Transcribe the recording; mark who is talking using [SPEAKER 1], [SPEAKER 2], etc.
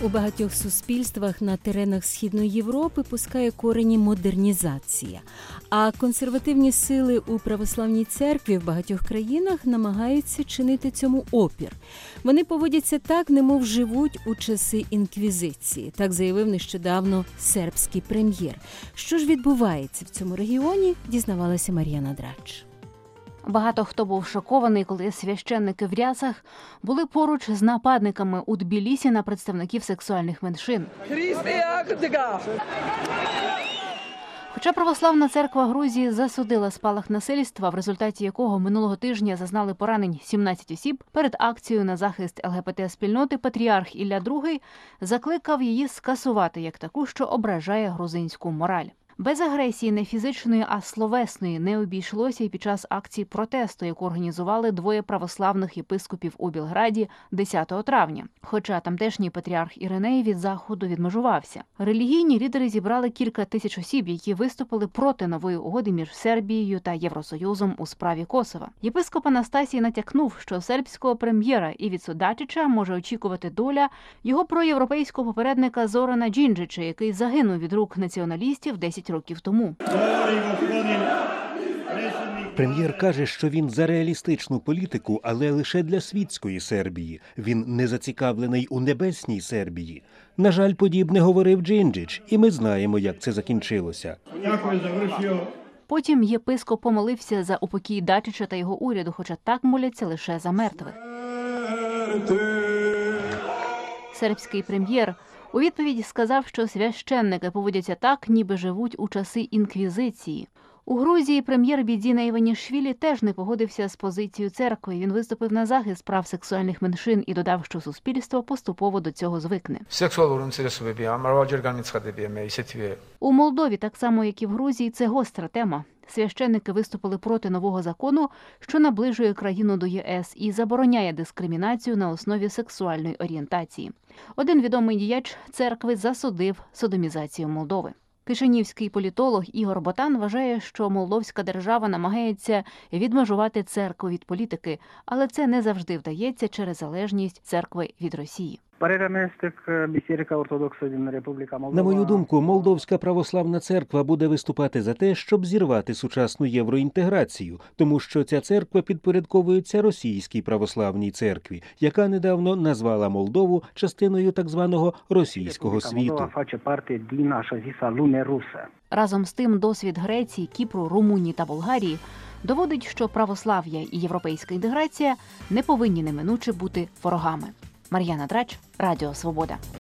[SPEAKER 1] У багатьох суспільствах на теренах Східної Європи пускає корені модернізація, а консервативні сили у православній церкві в багатьох країнах намагаються чинити цьому опір. Вони поводяться так, немов живуть у часи інквізиції, так заявив нещодавно сербський прем'єр. Що ж відбувається в цьому регіоні, дізнавалася Мар'яна Драч.
[SPEAKER 2] Багато хто був шокований, коли священники в рясах були поруч з нападниками у Тбілісі на представників сексуальних меншин. Хоча православна церква Грузії засудила спалах насильства, в результаті якого минулого тижня зазнали поранень 17 осіб, перед акцією на захист ЛГБТ-спільноти патріарх Ілля II закликав її скасувати як таку, що ображає грузинську мораль. Без агресії не фізичної, а словесної не обійшлося і під час акції протесту, яку організували двоє православних єпископів у Білграді 10 травня. Хоча тамтешній патріарх Іриней від заходу відмежувався. Релігійні лідери зібрали кілька тисяч осіб, які виступили проти нової угоди між Сербією та Євросоюзом у справі Косова. Єпископ Анастасій натякнув, що сербського прем'єра Івіцу Дачича може очікувати доля його проєвропейського попередника Зорана Джинджича, який загинув від рук націоналістів 10 років тому.
[SPEAKER 3] Прем'єр каже, що він за реалістичну політику, але лише для світської Сербії. Він не зацікавлений у небесній Сербії. На жаль, подібне говорив Джинджич, і ми знаємо, як це закінчилося.
[SPEAKER 2] Потім єпископ помолився за упокій Дачича та його уряду, хоча так моляться лише за мертвих. Сербський прем'єр у відповідь сказав, що священники поводяться так, ніби живуть у часи інквізиції. У Грузії прем'єр Бідзіна Іванішвілі теж не погодився з позицією церкви. Він виступив на захист прав сексуальних меншин і додав, що суспільство поступово до цього звикне. У Молдові, так само як і в Грузії, це гостра тема. Священники виступили проти нового закону, що наближує країну до ЄС і забороняє дискримінацію на основі сексуальної орієнтації. Один відомий діяч церкви засудив содомізацію Молдови. Кишинівський політолог Ігор Ботан вважає, що молдовська держава намагається відмежувати церкву від політики, але це не завжди вдається через залежність церкви від Росії.
[SPEAKER 3] На мою думку, Молдовська православна церква буде виступати за те, щоб зірвати сучасну євроінтеграцію, тому що ця церква підпорядковується російській православній церкві, яка недавно назвала Молдову частиною так званого російського світу.
[SPEAKER 2] Разом з тим, досвід Греції, Кіпру, Румунії та Болгарії доводить, що православ'я і європейська інтеграція не повинні неминуче бути ворогами. Мар'яна Драч, Радіо Свобода.